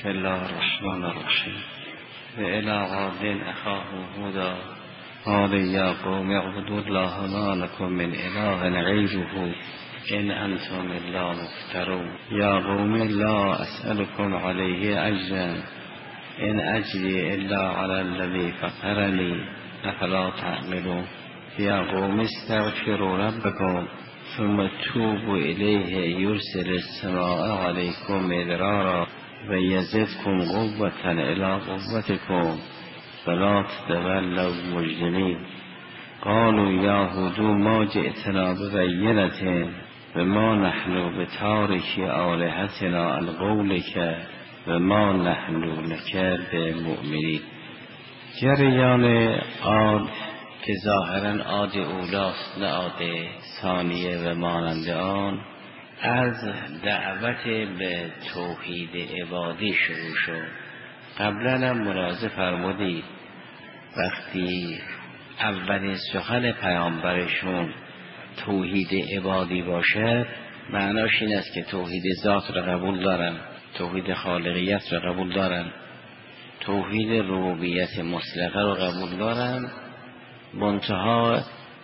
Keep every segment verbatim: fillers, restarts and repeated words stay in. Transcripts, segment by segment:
بسم الله الرحمن الرحیم و الی عاد اخاه هودا قال یا قوم اعبدوا الله ما لكم من اله غیره ان انتم الا مفترون یا قوم لا اسألكم علیه اجرا ان اجری الا علی الذی فطرنی افلا تعقلون یا قوم استغفروا ربکم ثم توبوا الیه یرسل السماء علیکم مدرارا و یزدکم قوة الی قوتکم فلا تتولوا مجرمین قالوا یا هود ما جئتنا ببینة و ما نحن بتارکی آلهتنا عن قولک و ما نحن لک بمؤمنین. جریان عاد که ظاهرا عاد اولاست نه عاد ثانیه و مانند آن، از دعوت به توحید عبادی شروع شد. قبلا هم ملاحظه فرمودید وقتی اولین سخن پیامبرشون توحید عبادی باشد، معناش این است که توحید ذات را قبول دارن، توحید خالقیت را قبول دارن، توحید ربوبیت مطلقه را قبول دارن، منتها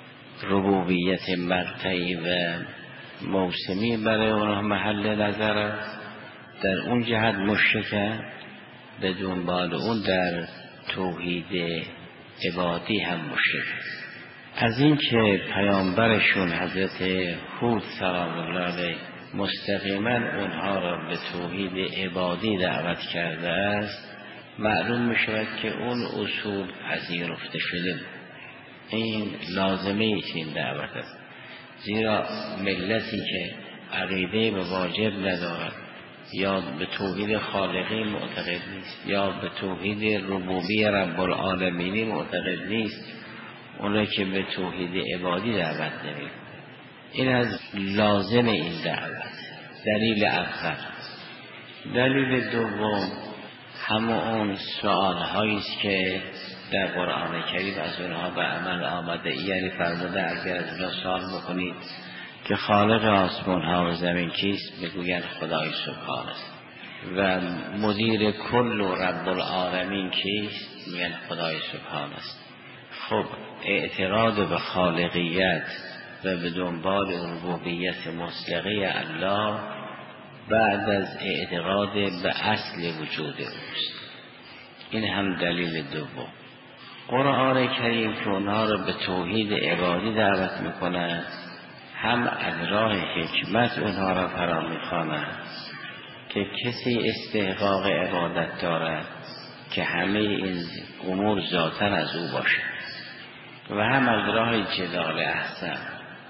ربوبیت مقطعی و موسمی برای اونها محل نظر است. در اون جهت مشرکن، به دنبال اون در توحید عبادی هم مشرک. از این که پیامبرشون حضرت هود سلام الله علیه مستقیما اونها را به توحید عبادی دعوت کرده است، معلوم می شود که اون اصول پذیرفته شده. این لازمه این دعوت است، زیرا ملتی که عقیده به واجب ندارد یا به توحید خالقی معتقد نیست یا به توحید ربوبی رب العالمینی معتقد نیست، اونایی که به توحید عبادی دعوت نمید. این از لازم این دعوت. دلیل اول. دلیل دوم همون سوال هاییست که در قرآن کریم از اونها به عمل آمده. یعنی فرموده اگر از اونها سوال بکنید که خالق آسمان ها و زمین کیست، بگویند خدای سبحان است. و مدیر کل و رب العالمین کیست، میگن خدای سبحان است. خب اعتقاد به خالقیت و به دنبال ربوبیت مطلقه الله بعد از اعتقاد به اصل وجود اوست. این هم دلیل دوم. قرآن کریم که اونها را به توحید عبادی دعوت میکند، هم از راه حکمت اونها را فرا میخواند که کسی استحقاق عبادت دارد که همه این امور ذاتاً از او باشد، و هم از راه جدال احسن.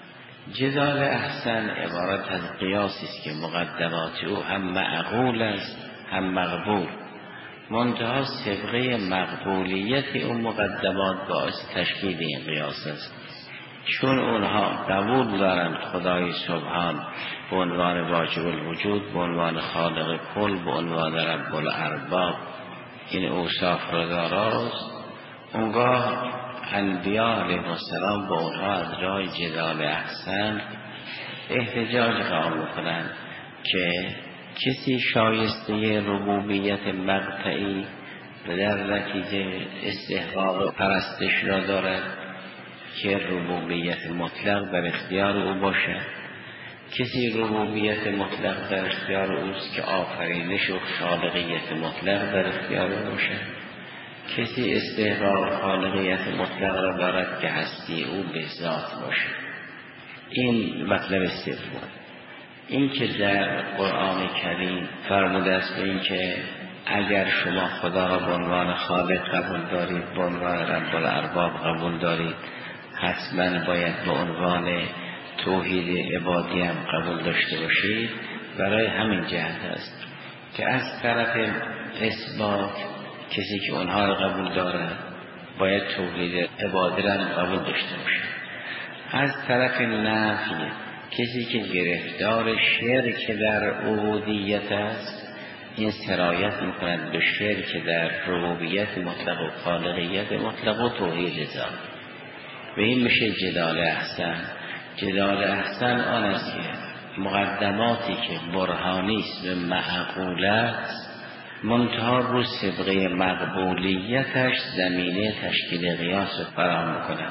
جدال احسن عبارت از قیاسی است که مقدمات او هم معقول است هم مقبول، منتها سبقه مقبولیت اون مقدمات باعث تشکیل این قیاس است. چون اونها قبول دارند خدای سبحان به عنوان واجب الوجود، به عنوان خالق کل، به عنوان رب الارباب این اوصاف را داراست، اونگاه انبیاء علیهم السلام با اونها از راه جدال احسن احتجاج قائم میکنند که کسی شایسته ربوبیت مقطعی و در نتیجه استحقاق پرستش را دارد که ربوبیت مطلق در اختیار او باشد. کسی ربوبیت مطلق در اختیار اوست که آفرینش و خالقیت مطلق در اختیار او باشد. کسی استحقاق خالقیت مطلق را دارد که هستی او به ذات باشد. این مطلب سوم. این که در قرآن کریم فرموده است این که اگر شما خدا را به عنوان خالق قبول دارید، به عنوان رب الارباب قبول دارید، حتما باید به عنوان توحید عبادی هم قبول داشته باشید. برای همین جهت است که از طرف اثبات کسی که اونها را قبول دارد باید توحید عبادی را قبول داشته باشد. از طرف نفی کسی که گرفتار شرک در عبودیت است، این سرایت میکند به شرک در ربوبیت مطلق و خالقیت مطلق و توحید ذات. و این میشه جدال احسن. جدال احسن آن است که مقدماتی که برهانی است و معقول است منتها رو سبقه مقبولیتش زمینه تشکیل قیاس فراهم میکنه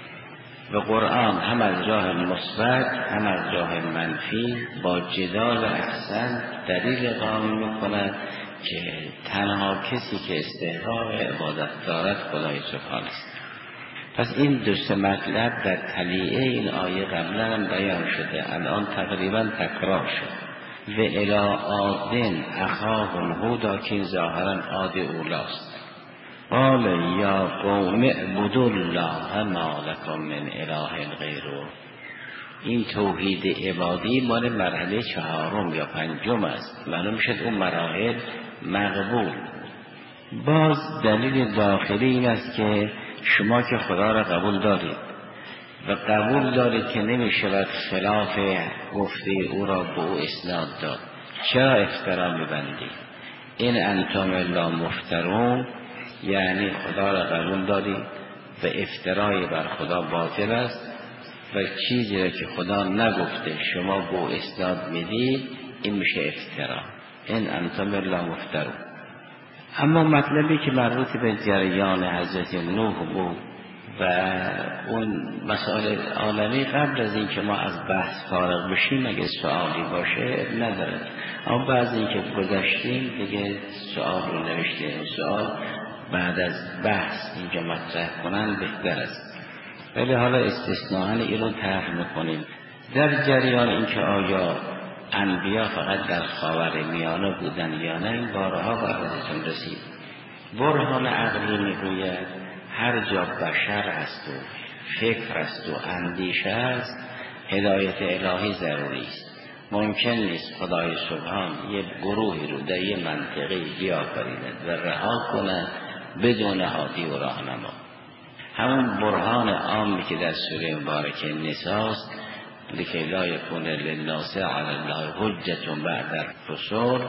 و قرآن هم از راه مثبت هم از راه منفی با جدال احسن دلیل قائم میکند که تنها کسی که استحقاق عبادت دارد خدای سبحانه است. پس این دو سه مطلب در تلیعه این آیه قبلا هم بیان شده، الان تقریبا تکرار شد. و الی عادن اخاهم هودا که ظاهرا عاد اولاست. قال یا قوم اعبدوا الله ما لکم من اله غیره. این توحید عبادی مال مرحله چهارم یا پنجم است، معلوم شد اون مراحل مقبول. باز دلیل داخلی این است که شما که خدا را قبول دارید و قبول دارید که نمی شود خلاف گفته او را به او اسناد داد، چرا افترا می بندید؟ این انتم الا مفترون، یعنی خدا را قبول دارید و افترای بر خدا باطل است و چیزی را که خدا نگفته شما به او اسناد میدید، این میشه افترا. این انتم الا مفترون. اما مطلبی که مربوط به جریان حضرت نوح بود و اون مسائل عالمی، قبل از این که ما از بحث فارغ بشیم اگه سوالی باشه نداره، اما بعد این که گذشتیم دیگه سوال رو نوشته، سوال بعد از بحث اینجا مطرح کنن بهتر است. ولی حالا استثناءً این رو طرح میکنیم. در جریان این که آیا انبیا فقط در خاورمیانه بودن یا نه، این بارها بر حضرتون رسید. برهان عقلی میگوید هر جا بشر است و فکر است و اندیشه است هدایت الهی ضروری است. ممکن نیست خدای سبحان یه گروهی رو در یه منطقه بیافریند و رها کند بدون هادی و راهنما. همون برهان عامی که در سوره مبارکه نساء است، لکی لا یکون للناس علی الله حجة بعد الرسل،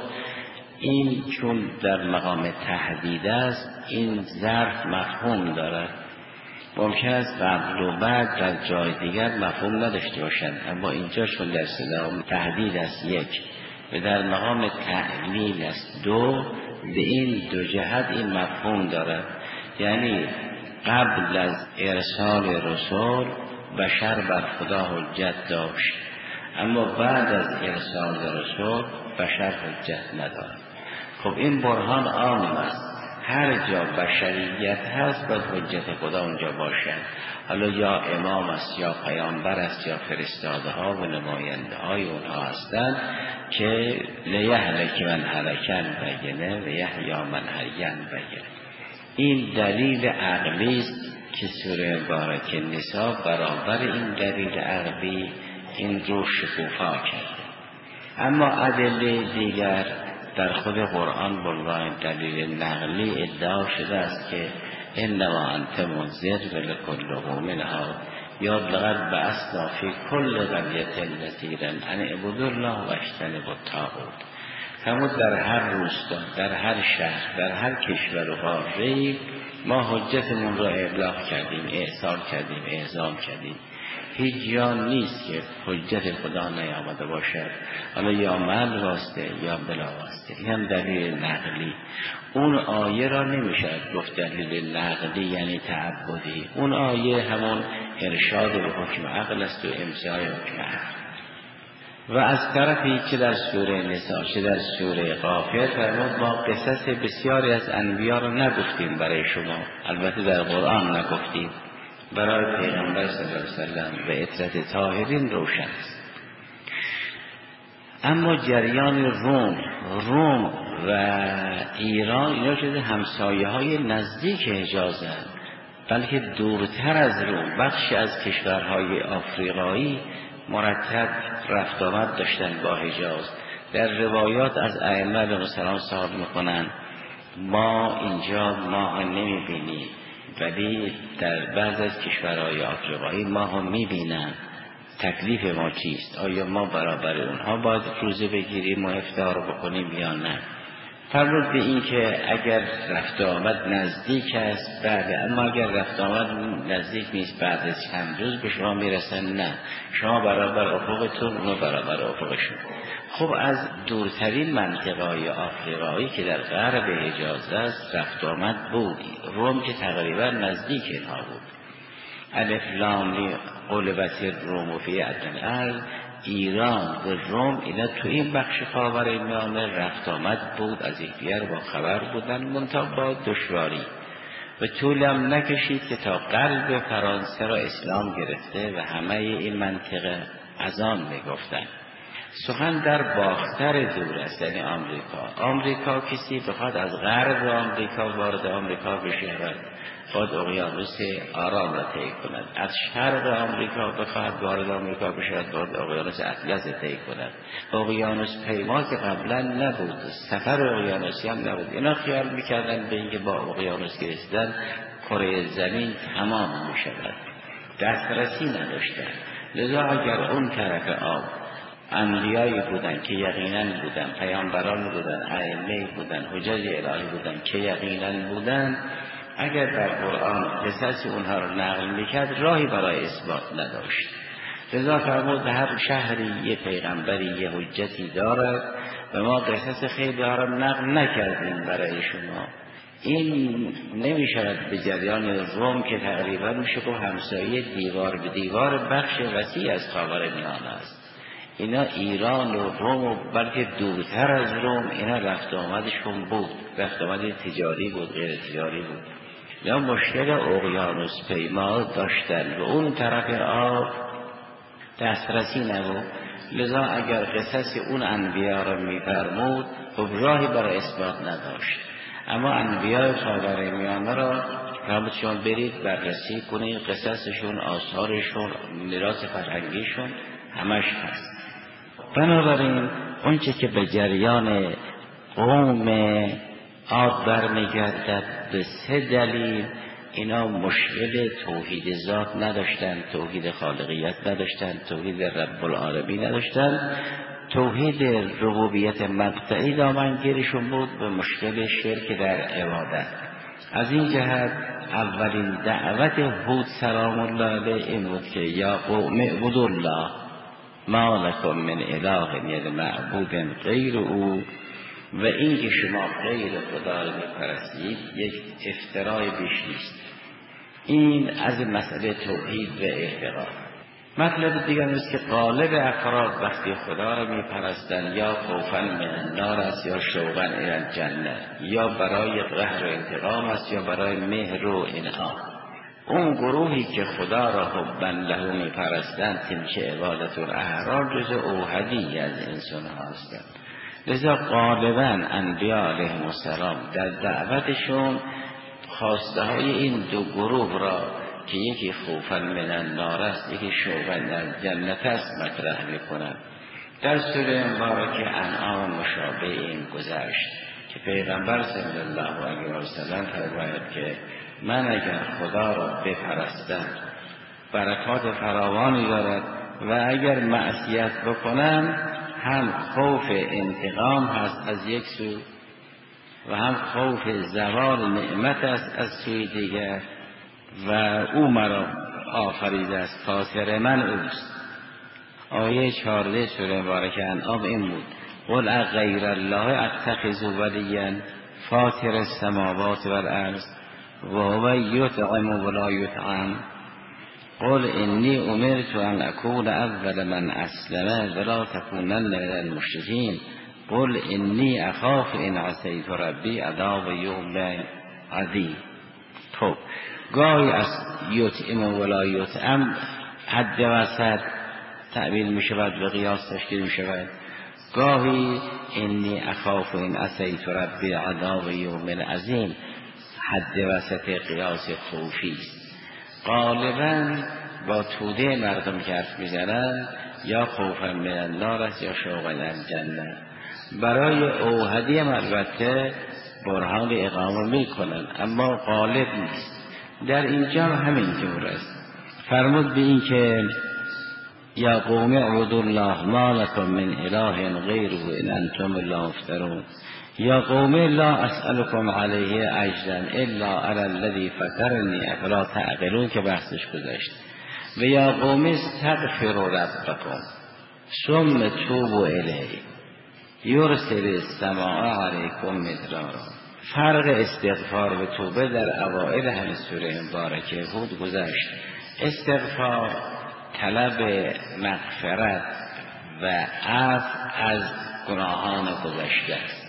این چون در مقام تهدید است این ظرف مفهوم دارد. ممکن است قبل و بعد در جای دیگر مفهوم نداشته باشند، اما اینجا چون در صدا تهدید است یک و در مقام تعلیل است دو، به این دو جهت این مفهوم دارد. یعنی قبل از ارسال رسول بشر بر خدا حجت داشت، اما بعد از ارسال رسول بشر حجت ندارد. خب این برهان عام است، هر جا بشریت هست باید حجت خدا اونجا باشد. حالا یا امام است یا پیامبر است یا فرستاده ها و نماینده های اونها هستند که لیهلک من هلکن بینه و یحیی من حیین بینه. این دلیل عقلی است که سوره مبارکه نساء برابر این دلیل عقلی این رو شکوفا کرده. اما ادله دیگر در خود قرآن به عنوان دلیل نقلی ادعا شده است که انما انت منذر ولکل قوم هاد یبلغ بعثنا فی کل قریة نذیرا ان اعبدوا الله واجتنبوا الطاغوت. همون در هر روستا، در هر شهر، در هر کشور و قاره‌ای ما حجتمون را ابلاغ کردیم، ارسال کردیم، اعزام کردیم. هیچ جا نیست که حجت خدا نیامده باشد، حالا یا من واسطه یا بلا واسطه. این هم دلیل نقلی. اون آیه را نمیشد گفت دلیل نقلی یعنی تعبدی. اون آیه همون ارشاد به حکم عقل است و امضای حکم عقل. و از طرفی که در سوره نساء چه در سوره غافر فرمود ما قصص بسیاری از انبیا را نگفتیم برای شما، البته در قرآن نگفتیم، برای پیغمبر صلی الله علیه وسلم و عترت طاهرین روشن است. اما جریان روم روم و ایران اینا شده همسایه های نزدیک حجازند، بلکه دورتر از روم بخشی از کشورهای آفریقایی مرتب رفت آمد داشتن با حجاز. در روایات از ائمه علیهم السلام صاحب میکنن ما اینجا ماه نمیبینیم، ولی در بعض از کشورهای آفریقایی ماه میبینن. تکلیف ما چیست؟ آیا ما برابر اونها باید روزه بگیریم و افطار بکنیم یا نه؟ فرمود به این که اگر رفت آمد نزدیک است بله، اما اگر رفت آمد نزدیک نیست بعد از چند روز به شما میرسن، نه شما برابر افقتون اونو برابر افقشون. خب از دورترین منطقه‌های آفریقایی که در غرب حجاز است رفت آمد بود. روم که تقریبا نزدیک اینها بود. الف لام غلبت الروم فی ادنی الارض، ایران و روم اینا تو این بخش خاورمیانه رفت آمد بود، از یکدیگر با خبر بودن، منتها با دشواری و طولم نکشید که تا قلب فرانسه را اسلام گرفته و همه این منطقه از آن میگفتن. سخن در باختر دور است، یعنی آمریکا. آمریکا کسی بخواد از غرب آمریکا وارد آمریکا بشود باید اقیانوس آرام را طی کند، از شرق آمریکا بخواد وارد آمریکا بشود باید اقیانوس اطلس طی کند. اقیانوس پیما که قبلا نبود، سفر اقیانوسی هم نبود. اینا خیال میکردن به اینکه با اقیانوس گرفتن کره زمین تمام میشود، دسترسی نداشتن. لذا اگر اون طرف آب انبیایی بودن که یقینا بودن، پیامبران بودن، ائمه بودن، حجاج الهی بودن که یقینا بودن، اگر در قرآن قصص اونها رو نقل میکرد راهی برای اثبات نداشت. لذا فرمود هر شهری یه پیغمبری یه حجتی دارد و ما قصص خیلی دارم نقل نکردیم برای شما. این نمیشود به جریان روم که تقریبا میشه که همسایه دیوار به دیوار بخش وسیع از خاورمیانه است. اینا ایران و روم و بلکه دورتر از روم اینا رفت آمدشون بود، رفت آمد تجاری بود، غیر تجاری بود. یا مشکل اقیانوس پیما داشتن و اون طرف آب دسترسی نبود. لذا اگر قصص اون انبیا را میفرمود خب راهی برای اثبات نداشت. اما انبیاء خاورمیانه را فرمود شما برید بررسی کنید، قصصشون، آثارشون، میراث فرهنگیشون همش هست. بنابراین اونچه که به جریان قوم عاد برمیگردد به سه دلیل، اینا مشکل توحید ذات نداشتن، توحید خالقیت نداشتن، توحید رب العالمین نداشتن، توحید ربوبیت مقطعی دامنگیرشون بود به مشکل شرک در عبادت. از این جهت اولین دعوت هود سلام الله علیه این بود که یا قوم اعبدوا الله ما لکم من اله، یعنی معبود غیر او، و این که شما غیر خدا را میپرستید یک افترای بیش نیست. این از مسئله توحید و اعتقاد. مطلب دیگر است که غالب افراد وقتی خدا را میپرستند یا خوفا من النار است یا شوقا الی الجنه، یا برای قهر و انتقام است یا برای مهر و انعام. اون گروهی که خدا را حبا له میپرستند تلک عبادت الاحرار جز اوحدی از انسان ها هستند. لذا غالبا انبیاء علیهم السلام در دعوتشون خواسته های این دو گروه را که یکی خوفا من النار است یکی شوقا در جنت است مطرح میکنند. در سوره مبارکه انعام مشابه این گذشت که پیغمبر صلی الله علیه و سلم فرماید که من اگر خدا را بپرستم برکات فراوانی دارد و اگر معصیت بکنم هم خوف انتقام هست از یک سو و هم خوف زوال نعمت است از سوی دیگر و او مرا آفریده است، فاطر من اوست. آیه چهارده سوره مبارکه انعام این بود قل اغیر الله اتخذ ولیا فاطر السماوات والارض و هو یطعم ولا یطعم قل انی امرت ان اکون اول من اسلم ولا تکونن من المشرکین قل انی اخاف ان عصیت ربی عذاب یوم عظیم. خب گاهی از یطعم ولا یطعم حد وسط تعبیر می شود و قیاس تشکیل می شود. گاهی انی اخاف ان عصیت ربی عذاب یوم عظیم حد وسط قیاس خوفی است. غالبا با توده مردم که حرف میزنن یا خوفا من النار است یا شوقا الجنه. برای اوحدی هم البته برهان اقامه میکنن اما غالب نیست. در اینجا همین طور است. فرمود به این که یا قوم اعبدوا الله ما لکم من اله غیره ان انتم لا مفترون، یا قوم لا اسألكم علیه اجرا الا علی الذی فطرنی افلا تعقلون که بحثش گذشت. و یا قوم استغفروا ربکم ثم توبوا الیه یرسل السماء علیکم مدرارا. فرق استغفار و توبه در اوائل همین سوره مبارکه هود گذشت. استغفار طلب مغفرت و عفو از گناهان گذشته است.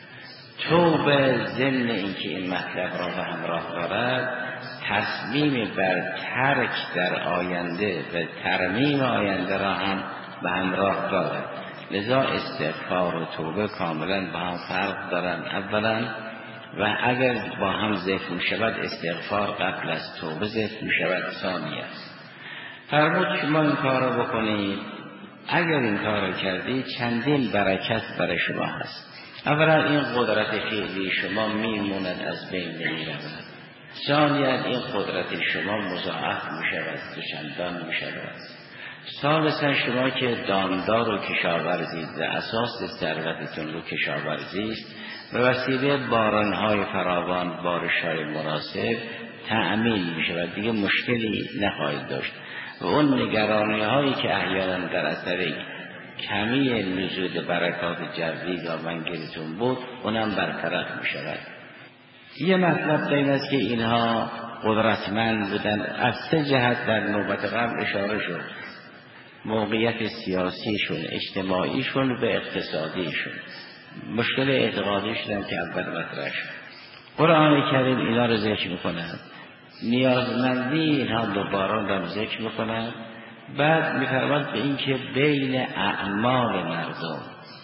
توبه ضمن اینکه این مطلب را به همراه دارد تصمیم بر ترک در آینده و ترمیم آینده را هم به همراه دارد. لذا استغفار و توبه کاملا با هم فرق دارند. اولا و اگر با هم ذکر می شود استغفار قبل از توبه ذکر می شود ثانی است. فرمود شما این کار را بکنید، اگر این کار را کردید چندین برکت برای شما هست. اولا این قدرت فعلی شما میموند از بین نمی رود. ثانیا این قدرت شما مضاعف می شود، دوچندان می شود. ثالثا شما که دامدار و کشاورزید و اساس ثروتتون رو کشاورزی است، به وسیله بارانهای فراوان، بارشهای مناسب تأمین می شود، دیگه مشکلی نخواهید داشت و اون نگرانی هایی که احیانا در اثر کمی نزول برکات جوی یا منگلتون بود اونم برطرف می شود. یه مطلب این است که اینها قدرتمند بودن از سه جهت در نوبت قبل اشاره شد: موقعیت سیاسیشون، اجتماعیشون و اقتصادیشون. مشکل اعتقادیشون که اول مطرح شد. قرآن کریم اینا رو ذکر میکنند، نیازمندی اینها به باران را ذکر میکنند. بعد میفرماد به این که بین اعمال مردم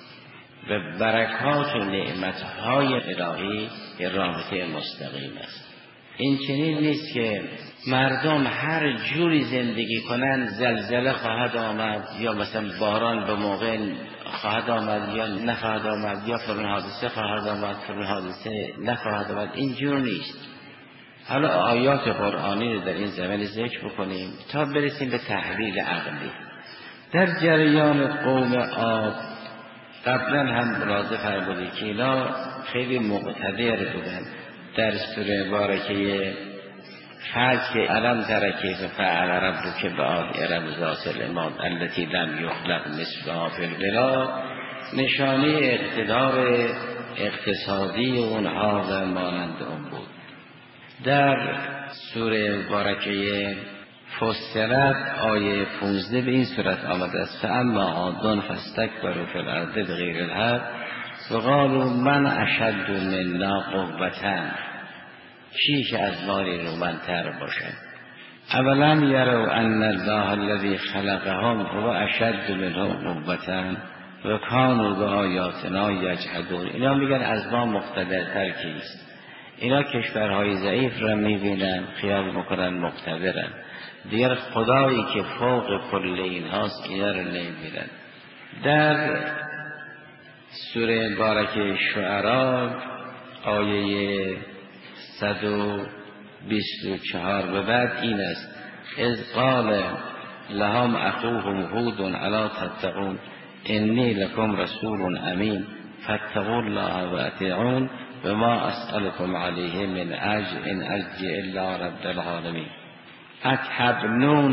و برکات و نعمتهای الهی یه رابطه مستقیم است. این چنین نیست که مردم هر جوری زندگی کنند زلزله خواهد آمد یا مثلا باران به موقع خواهد آمد یا نخواهد آمد یا فلان حادثه خواهد آمد فلان حادثه نخواهد آمد. این جور نیست. حالا آیات قرآنی رو در این زمین ذکر بکنیم تا برسیم به تحلیل عقلی. در جریان قوم عاد قبلا هم ملاحظه فرمودید که اینا خیلی مقتدر بودن. در سوره مبارکه فجر علم تر کیف فعل ربک بعاد ارم ذات العماد التي لم یخلق مثلها فی البلاد، نشانه اقتدار اقتصادی اونها و مانند اون بود. در سوره مبارکه فصلت آیه پانزده به این صورت آمده است: فاما عاد فاستکبروا فی الارض بغیر الحق و قالوا من اشد منا قوة. کی که از ما نیرومندتر باشد؟ اولا یروا ان الله الذی خلقهم هو اشد منهم قوة و کانوا بآیاتنا یجحدون. اینا میگن از ما مقتدرتر کیست؟ اینا کشورهای ضعیف را میبینن، خیال میکنن مقتدرن. دیگر خدایی که فوق کل اینهاست اینا را نمیبینن. در سوره مبارکه شعراء آیه صد و بیست و چهار به بعد این است: اذ قال لهم اخوهم هود الا تتقون انی لکم رسول امین فاتقوا الله و اطیعون و ما اسألكم علیه من اجر ان اجری الا رب العالمین اتبنون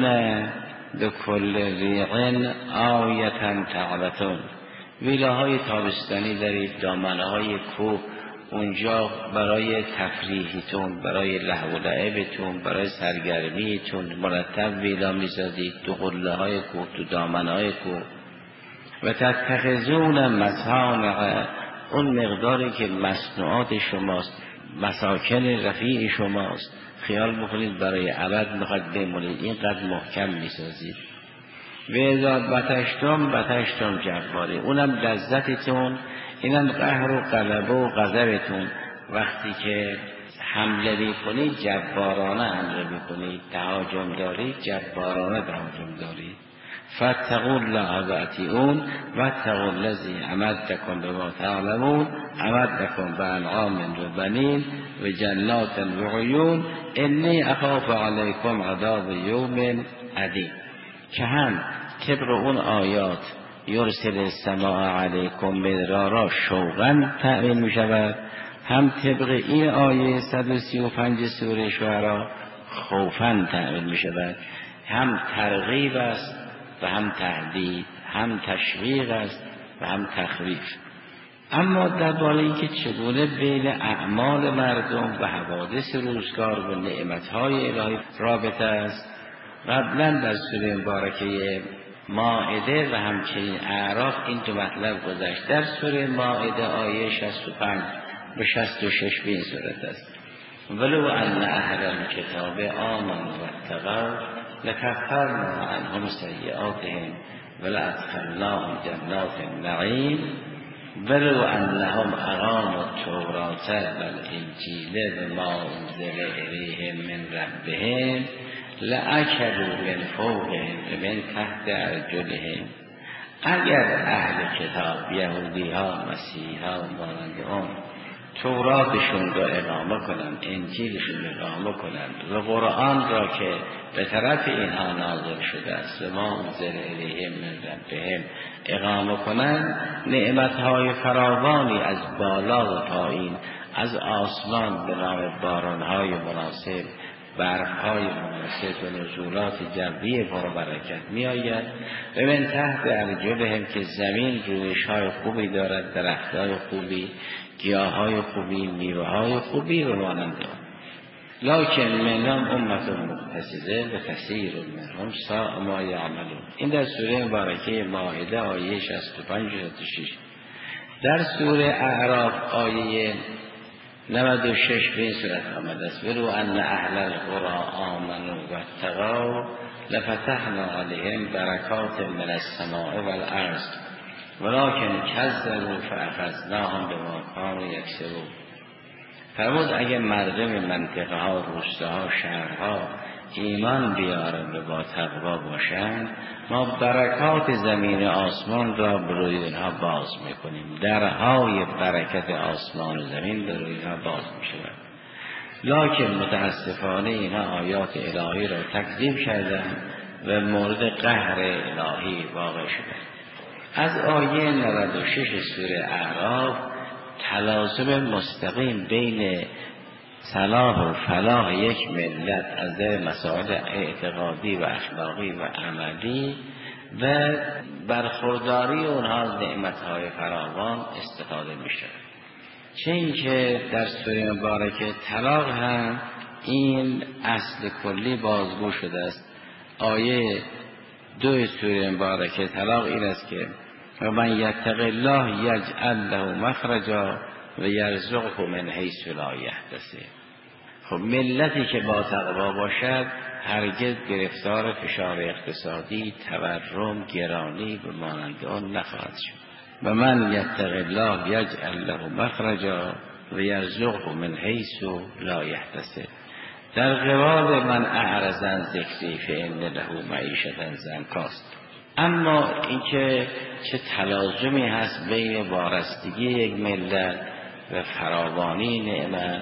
بكل ریع آیة تعبتون. ویلاهای تابستانی دارید، دامنهای کوه، اونجا برای تفریحیتون، برای لهو و لعبتون، برای سرگرمیتون مرتب ویلا میسازید تو قله های کوه، تو دامنهای کوه. و تتخذون مصانع، اون مقداری که مصنوعات شماست، مساکن رفیع شماست، خیال بکنید برای ابد میخواد بمونید، اینقدر محکم میسازید. و اذا بطشتم بطشتم جباری، اونم لذتتون، اینم قهر و غلبه و غضبتون. وقتی که حمله میکنید جبارانه حمله میکنید، تهاجم دارید جبارانه تهاجم دارید. فاتقوا الله و اطیعون واتقوا الذی امدکم بما تعلمون امدکم بانعام و بنین و جنات و عیون انی اخاف علیکم عذاب یوم عظیم. که هم طبق اون آیات یرسل السماء علیکم مدرارا شوقا تعبیر می شود، هم طبق این آیه صد و سی و پنج سوره شعراء خوفا تعبیر می شود. هم ترغیب است و هم تهدید، هم تشویق است و هم تخویف. اما درباره اینکه چگونه بین اعمال مردم و حوادث روزگار و نعمتهای الهی رابطه است، قبلا در سوره مبارکه مائده و همچنین اعراف این دو مطلب گذشت. در سوره مائده آیه شصت و پنج به شصت و شش به این صورت است: ولو ان اهل الکتاب آمنوا واتقوا لکفرنا عنهم سیئاتهم ولادخلناهم جنات النعیم ولو انهم اقاموا التوراة والانجیل بما انزل الیهم من ربهم لأکلوا من فوقهم و من تحت ارجلهم. اگر اهل کتاب، یهودی ها، مسیحی ها و مانند اون، توراتشون را اقامه کنند، انجیلشون را اقامه کنند و قرآن را که به طرف اینها نازل شده است و ما انزل الیهم من ربهم اقامه کنند، نعمتهای فراوانی از بالا و پایین، از آسمان به نام بارانهای مناسب، برفهای مناسب و نزولات جوی پربرکت می آید و من تحت ارجلهم که زمین رویشهای خوبی دارد، درختهای خوبی، گیاهای خوبی، میوه‌های خوبی و مانند آن. لکن منهم امت مقتصده و کثیر منهم ساء ما یعملون. این در سوره مبارکه مائده آیه شصت و پنج و شصت و شش. در سوره اعراف آیه نود و شش به این صورت آمده است: ولو ان اهل القرى آمنوا واتقوا لفتحنا علیهم برکات من السماء والارض ولکن کذبوا فاخذناهم بما كانوا یکسبون. فرمود اگر مردم منطقه ها، روستاها، شهرها ایمان بیارند و با تقوا باشند، ما برکات زمین آسمان را بروی اینها باز میکنیم. درهای برکت آسمان و زمین بروی اینها باز میشود. لکن متاسفانه اینها آیات الهی را تکذیب کردند و مورد قهر الهی واقع شدند. از آیه نود و شش سوره اعراف تلازم مستقیم بین صلاح و فلاح یک ملت از در مسائل اعتقادی و اخلاقی و عملی و برخورداری اونها از نعمتهای فراوان استفاده می شود. چه اینکه در سوره مبارکه طلاق هم این اصل کلی بازگو شده است. آیه دو سوره مبارکه طلاق این است که و من یتق الله یجعل له مخرجا و یرزقه من حیث لا یحتسب. خب ملتی که با تقوا باشد هرگز گرفتار فشار اقتصادی، تورم، گرانی و مانند آن نخواهد شد. و من یتق الله یجعل له مخرجا و یرزقه من حیث لا یحتسب. در قبال من اعرض عن ذکری فان له معیشة ضنکا. اما اینکه چه تلازمی هست بین وارستگی یک ملت و فراوانی نعمت،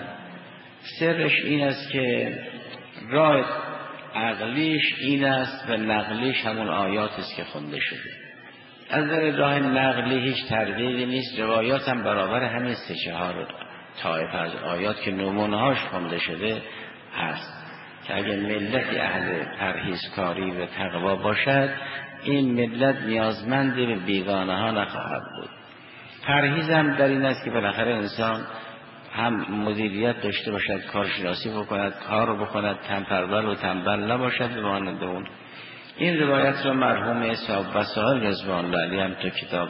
سرش این است که راه عقلیش این است و نقلیش همون آیات است که خونده شده. از در راه نقلی هیچ تردیدی نیست، روایات هم برابر همین سه چهار طایفه از آیات که نمونه‌هاش خونده شده هست که اگر ملتی اهل پرهیزکاری و تقوا باشد، این ملت نیازمند به بیگانه ها نخواهد بود. پرهیز هم در این است که بالاخره انسان هم مدیریت داشته باشد، کارشناسی بکند، کار رو بکند، تنپرور و تنبل نباشد و مانند اون. این روایت را مرحوم صاحب وسائل رضوان الله علیه هم تو کتاب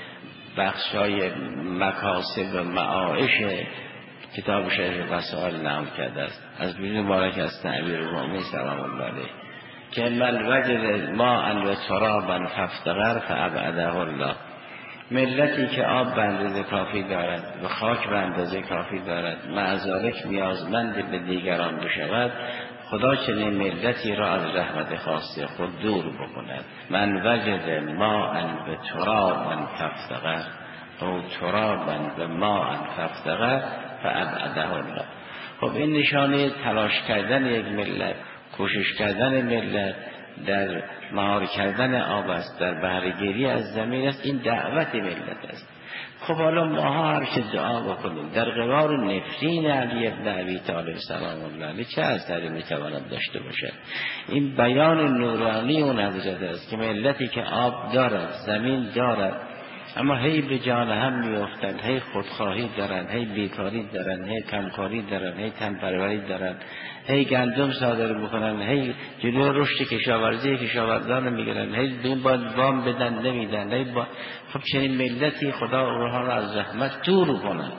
بخشای مکاسب و معایش کتاب شرح وسائل نام کرده است. از بیرون مبارک است تعبیر مومی سلام الله علیه که من وجد ما ان و ترابا فافتقر فابعده الله. ملتی که آب به اندازه کافی دارد و خاک به اندازه کافی دارد، معذالک نیازمند به دیگران بشود، خدا چنین ملتی را از رحمت خاص خود دور بکند. من وجد ما ان و ترابا فافتقر او ترابا و ما ان فافتقر فابعده الله. خب این نشانه تلاش کردن یک ملت، کوشش کردن ملت در مهار کردن آب است، در بهره‌گیری از زمین است. این دعوت ملت است. خب حالا ما هر چه دعا بکنیم در قرار نفرین علی ابن ابی طالب سلام الله علیه چه اثری میتواند داشته باشد؟ این بیان نورانی اون حضرت است که ملتی که آب دارد، زمین دارد، اما هی به جان هم میافتند، هی خودخواهی دارند، هی بیکاری دارند، هی کمکاری دارند، هی تنپروری دارند، هی گندم صادر میکنن، هی جلوی رشد کشاورزی کشاورزان میگیرن، هی بین باید وام بدن نمیدن، هی با... خب چنین ملتی خدا اونها را از رحمت دور کنند.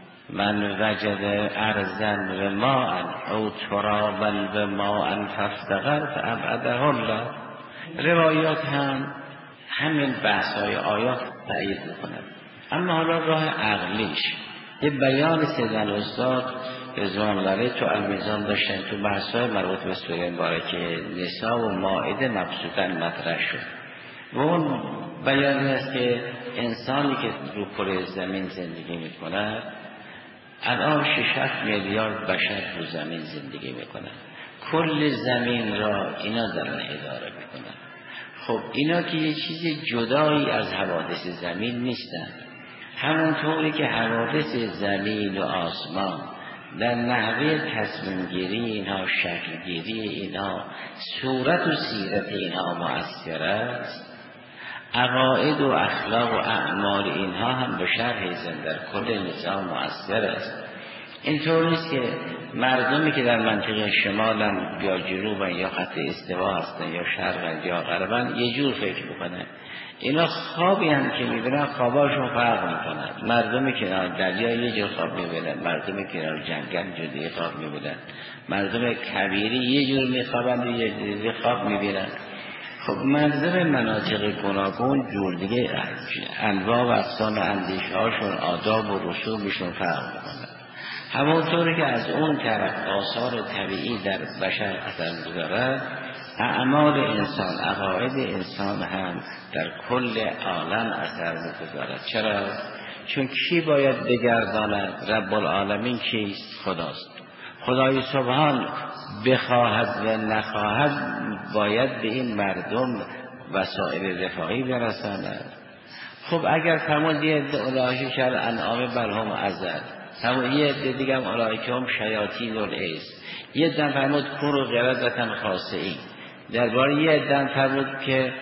من وجد ارزن و ماء او ترابا و ماء فافتقر فابعده الله. روایات هم همین بحث‌های آیات تأیید می‌کند. اما حالا راه عقلیش یه بیان سیدن استاد رضوان الله علیه تو المیزان داشتن، تو بحث‌های مربوط به سوره مبارکه نساء و مائده مبسوطاً مطرح شد. و اون بیانی است که انسانی که رو کره زمین زندگی می‌کند، الان شش میلیارد بشر رو زمین زندگی می‌کنند، کل زمین را اینا دارن اداره می‌کنند. خب اینا که یه چیز جدایی از حوادث زمین نیستن، همونطوری که حوادث زمین و آسمان در نحوه تصمیم گیری اینها، شکل گیری اینها، صورت و سیرت اینها مؤثر است، عقاید و اخلاق و اعمال اینها هم به شرح زن در کل نظام مؤثر است. اینطور نیست که مردمی که در منطقه شمالن یا جنوبن یا خط استوا هستن یا شرقن یا غربن یه جور فکر بکنن. اینا خوابی هم که میبینن خواباشون فرق میکنن. مردمی که دریا یه جور خواب میبینن، مردمی که جنگل جدی خواب میبینن، مردم کبیری یه جور میخوابن یه جور خواب میبینن. خب منظر مناطق گوناگون جور دیگه انواع و اقسام اندیشه هاشون، آداب و رسومشون فرق میکنن. همونطوری که از اون طرف آثار طبیعی در بشر اثر می‌گذارد، اعمال انسان، عقاید انسان هم در کل عالم اثر می‌گذارد. چرا؟ چون کی باید بگرداند؟ رب العالمین کیست؟ خداست. خدای سبحان بخواهد و نخواهد باید به این مردم وسایل رفاهی برساند. خب اگر فرمودید اولئک شر انعام بل هم اضل، همون یه عده دیگه هم اولئکه هم شیاطین الانس، یه عده فرمود کور و قردة خاسئین، درباره یه عده فرمود که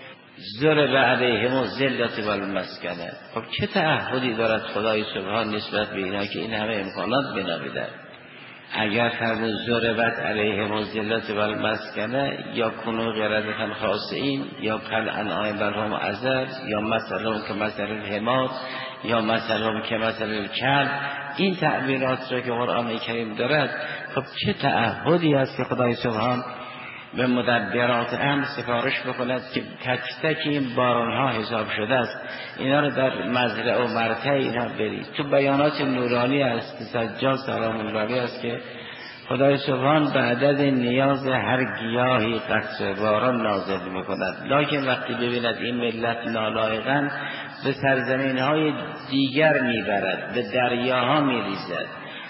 ضرب علیهم الذلة والمسکنه. خب چه تعهدی دارد خدای سبحان نسبت به اینا که این همه امکانات بنا بدهد؟ اگر فرمود ضربت علیهم الذلة والمسکنه یا کنوا قردة خاسئین یا کل انعام بل هم اضل یا مثلا که مثل الحمار یا مثلا که مثل الکلب، این تعبیرات را که قرآن کریم دارد، خب چه تعهدی است که خدای سبحان به مدبرات امر سفارش بکند که تک تک این بارانها حساب شده است، اینا رو در مزرعه و مرتع اینا برید. تو بیانات نورانی است که سجاد سلام الله علیه است که خدای سبحان به عدد نیاز هر گیاهی قطره باران نازل میکند، لکن وقتی ببیند این ملت نالایقند به سرزمین های دیگر میبرد، به دریاها میریزد.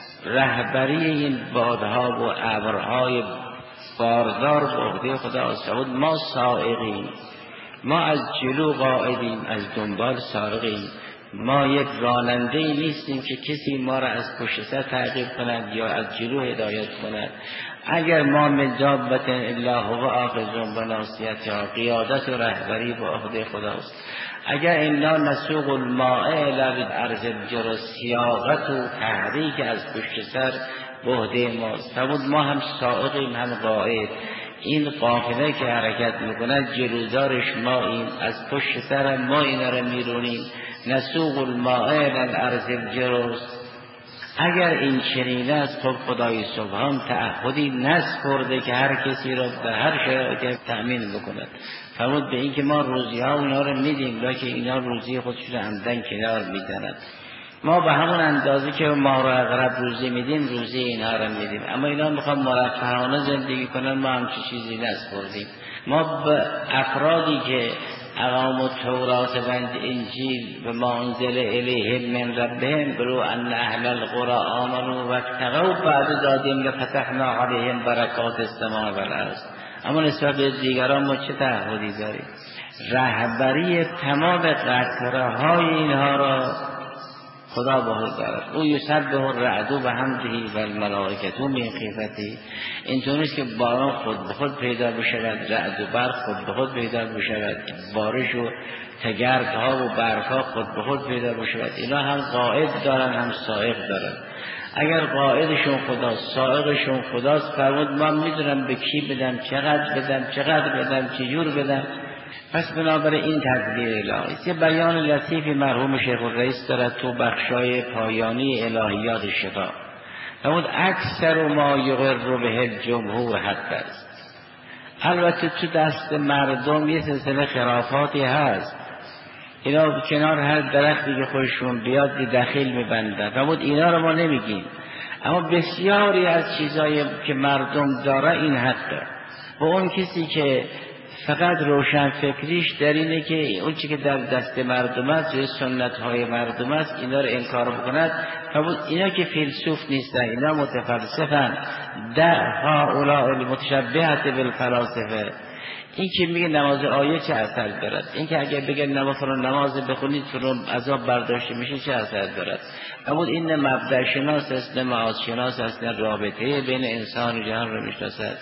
رهبری این بادها و ابرهای باردار به عهده خدا است. ما سائقیم، ما از جلو قائدیم، از دنبال سارقیم. ما یک راننده ای نیستیم که کسی ما را از پشت سر تعقیب کند یا از جلو هدایت کند. اگر ما من دابة الا هو آخذ بناصیتها، قیادت و رهبری به عهده خداست. اگر انا نسوق الماء الی الارض الجرز، سیاقت و تحریک از پشت سر به عهده ماست. فرمود ما هم سائقیم هم قائد. این قافله که حرکت میکند جلودارش ماییم، از پشت سر ما اینا را میرونیم. نسوق الماء الی الارض الجرز. اگر این چنین است، خب خدای سبحان تعهدی نسپرده که هر کسی را به هر شرایطی تأمین بکند. فرمود به این که ما روزی ها اونا رو میدیم، لکه اینا روزی خودشون عمدن کنار میدنند. ما به همون اندازه که ما رو اغرب روزی میدیم روزی اینها رو میدیم، اما اینا میخوان مرفهانه زندگی کنن، ما همچی چیزی نسپردیم. ما به افرادی که اقام التورات و انجیل و ما انزل الیهم من ربهم برو ان اهل القرى آمنوا واتقوا بعد ذلك لفتحنا علیهم برکات السماء والارض. اما نسبت به دیگران ما چه تعهدی داریم؟ رهبری تمام قطره های اینها را خدا به خود دارد. او یسبح الرعد و حمده و الملائکه من خیفته. اینطور نیست که باران خود به خود پیدا بشود، رعد و برق خود به خود پیدا بشود، بارش و تگردها و برقها خود به خود پیدا بشود. اینا هم قائد دارن هم سائق دارن. اگر قائدشون خداست، سائقشون خداست، فرمود من میدونم به کی بدم، چقدر بدم، چقدر بدم، چجور بدم. پس بنابراین این تدبیر الهی است. یه بیان لطیفی مرحوم شیخ الرئیس دارد تو بخشای پایانی الهیات شفا. فرمود اکثر ما یقر به الجمهور حق است. البته تو دست مردم یه سلسله خرافاتی هست، اینا کنار هر درختی که خودشون بیاد دخیل میبندن. فرمود اینا رو ما نمیگیم، اما بسیاری از چیزایی که مردم داره این حقه. و اون کسی که فقط روشن فکریش در اینه که اون چی که در دست مردم است و سنت های مردم است اینا رو انکار بکند، فرمود اینا که فیلسوف نیستن، اینا متفلسفن. ده هؤلاء المتشبهة بالفلاسفه. این که میگه نماز آیه چه اثر دارد؟ این که اگر بگه نماز فرون نماز بخونید فرون عذاب برداشته میشه چه اثر دارد؟ فرمود این مبدأ شناس است، نه معاد شناس است، نه رابطه بین انسان و جهان رو میشناسد.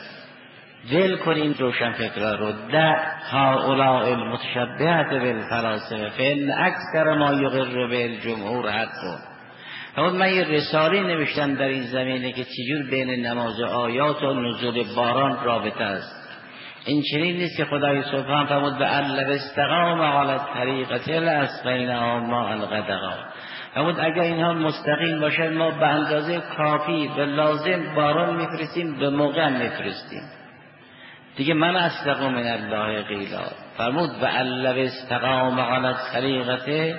ول کنیم روشن فکرها رو. ده هؤلاء المتشبهة بالفلاسفه فإن اکثر ما یقر به الجمهور حق. فرمود من یه رساله نوشتم در این زمینه که چجور بین نماز آیات و نزول باران رابطه است. این چنین نیست که خدای سبحان فرمود به ان استقام علی الطریقة لاسقیناهم ماء غدقا. فرمود اگر اینها مستقیم باشد ما به اندازه کافی و لازم باران میفرستیم، به موقع میفرستیم دیگه. من استقام من الله قیلا. فرمود به ان استقام علی الطریقة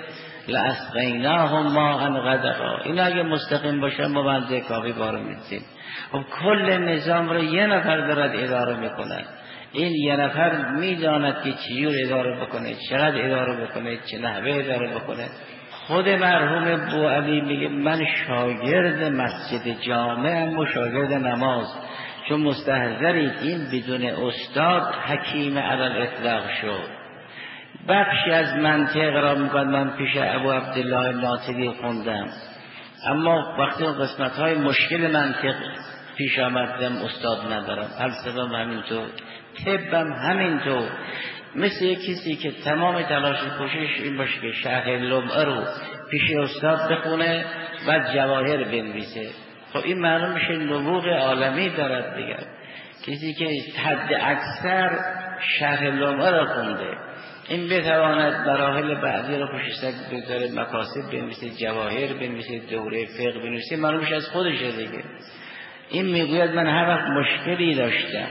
لاسقیناهم ماء غدقا. اینا اگه مستقیم باشن ما به اندازه کافی باران میفرستیم. و کل نظام رو یه نفر دارد اداره میکنه. این یه نفر میداند که چجور اداره بکنه، چقدر اداره بکنه، چه نحوه اداره بکنه. خود مرحوم بوعلی میگه من شاگرد مسجد جامعم و شاگرد نماز، چون مستحضرید این بدون استاد حکیم علی الاطلاق شد. بخشی از منطق را میگن من پیش ابو عبدالله ناصری خوندم، اما وقتی اون قسمت های مشکل منطق پیش آمدم استاد ندارم. فلسفه هم همینطور، طبم همینطور. مثل یک کسی که تمام تلاش کوشش این باشه که شرح لمعه رو پیش استاد بخونه و جواهر بنویسه. خب این معلوم میشه نبوغ عالمی دارد دیگر. کسی که حد اکثر شرح لمعه رو خونده این بتواند مراحل بعدی رو پشت بگذاره، مقاصد بنویسه، جواهر بنویسه، دوره فقه بنویسه، معلوم میشه از خودشه دیگه. این میگوید من هر وقت مشکلی داشتم،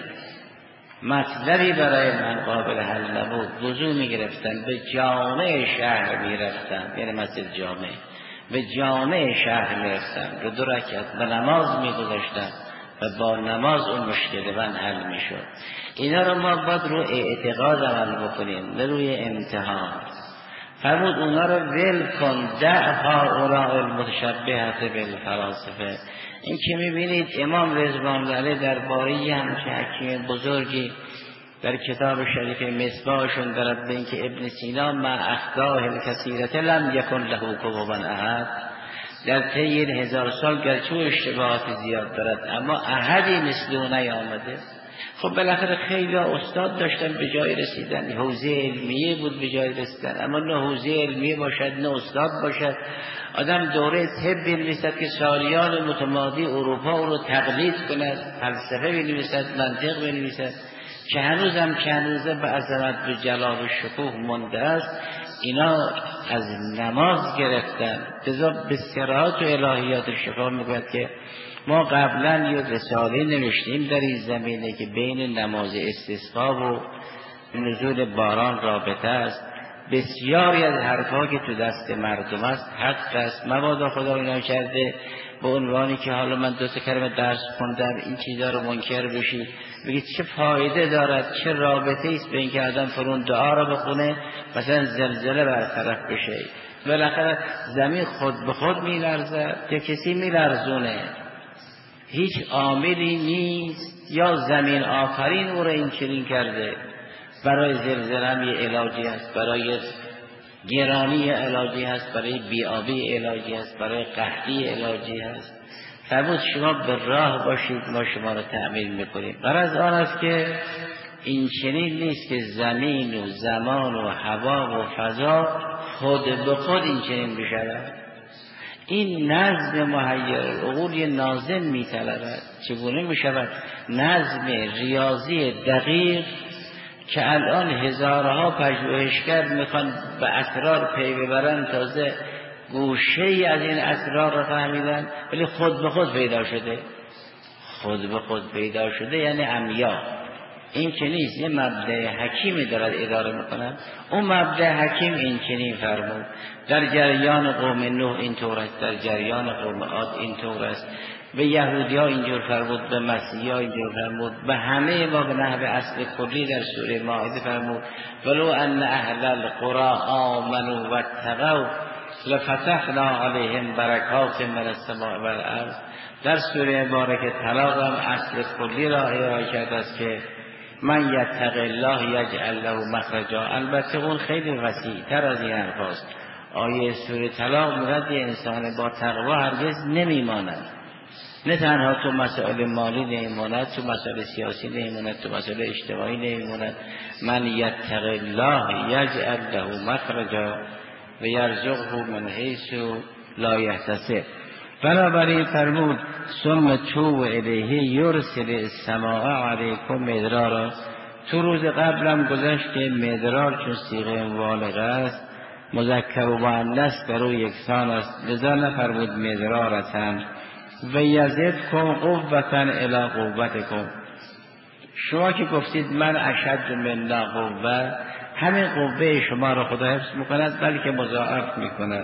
مطلبی برای من قابل حل نبود، وضو میگرفتم به جامع شهر میرفتم، یعنی مسجد جامع، به جامع شهر میرفتم، رو دو رکعت به نماز میگذاشتم و با نماز اون مشکل من حل میشد. اینا رو ما باید رو اعتقاد عمل بکنیم نه روی امتحان. فرمود اونا رو ول کن. ده هؤلاء المتشبهة بالفلاسفه. این که میبینید امام رضوان الله علیه درباره همچه حکیم بزرگی در کتاب شریف مصباحشون دارد به اینکه ابن سینا مع اخطائه الکثیرة لم یکن له کفوا احد. در طی این هزار سال گرچه اشتباهات زیاد دارد اما احدی مثل او نیامده. خب بالاخره خیلی استاد داشتن به جای رسیدن، حوزه علمیه بود به جای رسیدن، اما نه حوزه علمیه باشد نه استاد باشد. آدم دوره طب بنویسد که سالیان متمادی اروپا او رو تقلید کند، فلسفه بنویسد، منطق بنویسد، که هنوزم که هنوزه به عظمت و جلال و شکوه مانده است. اینا از نماز گرفتن. لذا به صراط و الهیات شفا میگوید که ما قبلا یه رساله نوشتیم در این زمینه که بین نماز استسقا و نزول باران رابطه است. بسیاری از حرفها که تو دست مردم است حق است. مبادا خدا اینا کرده به عنوانی که حالا من دو سه کلمه درس خوندم این چیزا رو منکر بشید، بگید چه فایده دارد، چه رابطه است به اینکه آدم فرون دعا رو بخونه مثلا زلزله برطرف بشه. بالاخره زمین خود به خود میلرزه یا کسی میلرزونه. هیچ عاملی نیست یا زمین آفرین او را این چنین کرده. برای زلزله هم یه علاجی هست، برای گرانی علاجی هست، برای بیابی علاجی هست، برای قحطی علاجی هست. فرمود شما به راه باشید ما شما را تعمیر میکنیم. غرض آن است که این چنین نیست که زمین و زمان و هوا و فضا خود به خود این چنین بشود. این نظم محیر العقول یه ناظم میطلبد. چگونه میشود نظم ریاضی دقیق که الان هزارها پژوهشگر میخوان به اسرار پی ببرن، تازه گوشه ای از این اسرار را فهمیدن، ولی خود به خود پیدا شده. خود به خود پیدا شده یعنی عمیا. این که نیست، یه مبدأ حکیمی دارد اداره میکنند. اون مبدأ حکیم این چنین فرمود در جریان قوم نوح اینطور است، در جریان قوم عاد اینطور است، به یهودی ها اینجور فرمود، به مسیحی ها اینجور فرمود، به همه ما به نحو اصل کلی در سوره مائده فرمود ولو ان اهل القرى آمنوا واتقوا لفتحنا علیهم برکات من السماء والارض. در سوره مبارکه طلاق هم اصل کلی را ارائه کرده است که من یتق الله یجعل له مخرجا. البته اون خیلی وسیع تر از این حرفاست. آیه سوره طلاق میگه یه انسان با تقوا هرگز نمیماند، نه تنها تو مسائل مالی نمیماند، تو مسائل سیاسی نمیماند، تو مسائل اجتماعی نمیماند. من یتق الله یجعل له مخرجا و یرزقه من حیث لا یحتسب. بنابراین فرمود ثم توبوا الیه یرسل السماء علیکم مدرارا. تو روز قبلم گذشت که مدرار چون صیغه مبالغه است، مذکر و مؤنث در او یکسان است، لذا نفرمود مدرارتن. و یزدکم قوة الی قوتکم. شما که گفتید من اشد منا قوة، همین قوه شما را خدا حفظ میکند بلکه مضاعف میکند.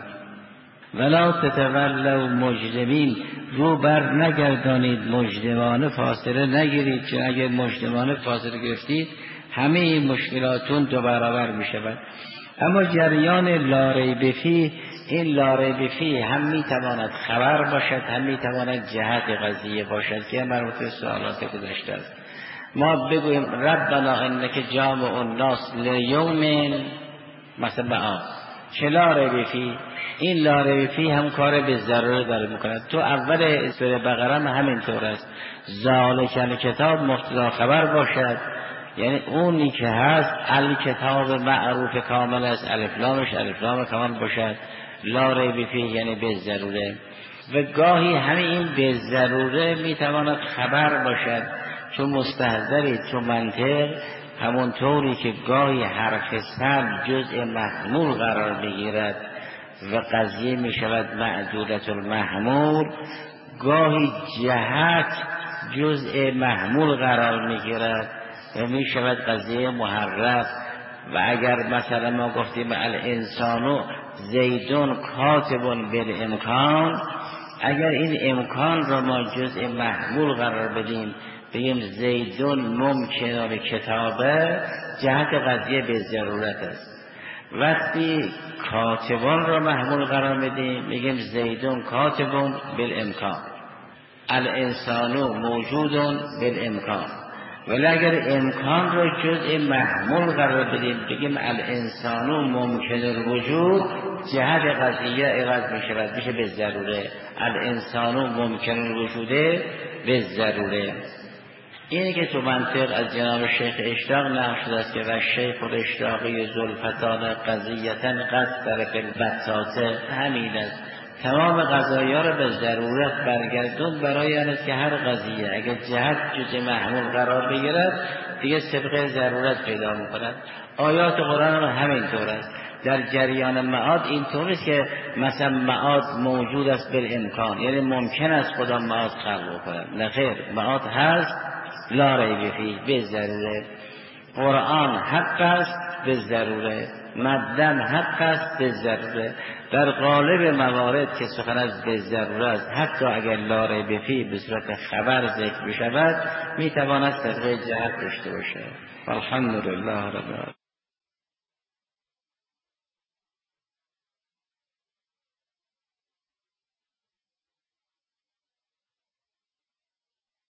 ولا تتولوا مجرمین. رو بر نگردانید مجرمانه، فاصله نگیرید، چون اگر مجرمانه فاصله گرفتید همه این مشکلاتون دو برابر میشود. اما جریان لا ریب فیه، این لا ریب فیه هم میتواند خبر باشد، هم میتواند جهت قضیه باشد که مربوط به سوالات گذشته است. ما بگوییم ربنا انک جامع الناس لیوم مثلا آب، چه لا ریب فیه؟ این لا ریب فیه هم کار به ضروره داره میکند. تو اول سوره بقره هم همینطور است. ذالک الکتاب مبتدا خبر باشد، یعنی اونی که هست الکتاب معروف کامل است، الف لامش الف لام کامل باشد. لا ریب فیه یعنی به ضروره. و گاهی همین این به ضروره میتواند خبر باشد، چون مستحضری تو منطق همون طوری که گاهی حرف سم جزء محمول قرار بگیرد و قضیه می شود معدودت المحمول، گاهی جهت جزء محمول قرار می گیرد و می شود قضیه محرف. و اگر مثلا ما گفتیم الانسانو زیدون کاتبون بالامکان، اگر این امکان را ما جزء محمول قرار بدیم بگیم زیدون ممکنه کتابه، جهت قضیه به ضرورت است. وقتی کاتبان را محمول قرار بدیم میگیم زیدون کاتبون بالامکان، الانسانو موجودون بالامکان. ولی اگر امکان را جزء محمول قرار بدیم بگیم الانسانو ممکن الوجود، جهت قضیه عوض می شود، میشه به ضروره. الانسانو ممکن الوجوده به ضروره. اینی که تو منطق از جناب شیخ اشتاق نقل شده است که و شیخ اشتاقی زلفتان قضیتا قصد در البتاته، همین است. تمام قضایا را به ضرورت برگردون برای آن است که هر قضیه اگر جهت جزء محمول قرار بگیرد دیگه طبق ضرورت پیدا می‌کند. آیات قرآن هم همینطور است. در جریان معاد اینطور است که مثلا معاد موجود است بالامکان، یعنی ممکن است خدا معاد خلق کند. نه خیر، معاد هست لا ریب فیه به ضروره. قرآن حق است به ضروره، مدن حق است به ضروره. در غالب موارد که سخن از به ضروره است، حتی اگر لا ریب فیه به صورت خبر ذکر بشود میتواند طبق جهت داشته باشه. الحمدلله رب العالمین.